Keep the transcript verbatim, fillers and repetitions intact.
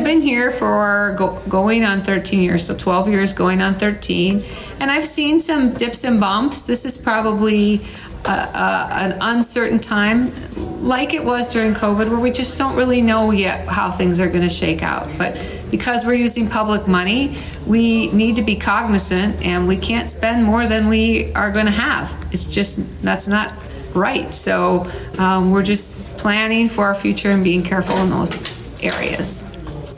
I've been here for go, going on thirteen years, so twelve years going on thirteen, and I've seen some dips and bumps. This is probably a, a, an uncertain time, like it was during COVID, where we just don't really know yet how things are going to shake out. But because we're using public money, we need to be cognizant, and we can't spend more than we are going to have. It's just, that's not right. So um, we're just planning for our future and being careful in those areas.